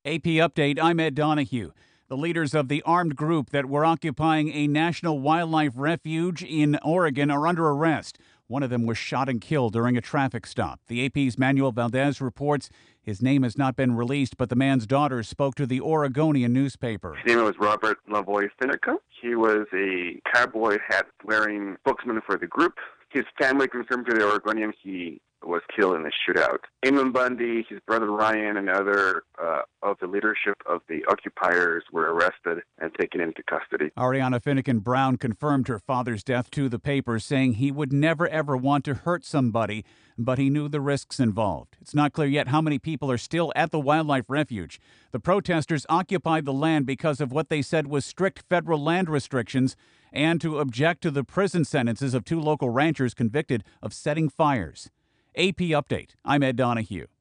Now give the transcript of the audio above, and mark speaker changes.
Speaker 1: AP Update, I'm Ed Donahue. The leaders of the armed group that were occupying a national wildlife refuge in Oregon are under arrest. One of them was shot and killed during a traffic stop. The AP's Manuel Valdez reports his name has not been released, but the man's daughter spoke to the Oregonian newspaper.
Speaker 2: His name was Robert Lavoie Finica. He was a cowboy hat-wearing spokesman for the group. His family confirmed to the Oregonian he was killed in the shootout. Eamon Bundy, his brother Ryan, and other of the leadership of the occupiers were arrested and taken into custody.
Speaker 1: Ariana Finnegan Brown confirmed her father's death to the paper, saying he would never ever want to hurt somebody, but he knew the risks involved. It's not clear yet how many people are still at the wildlife refuge. The protesters occupied the land because of what they said was strict federal land restrictions and to object to the prison sentences of two local ranchers convicted of setting fires. AP Update, I'm Ed Donahue.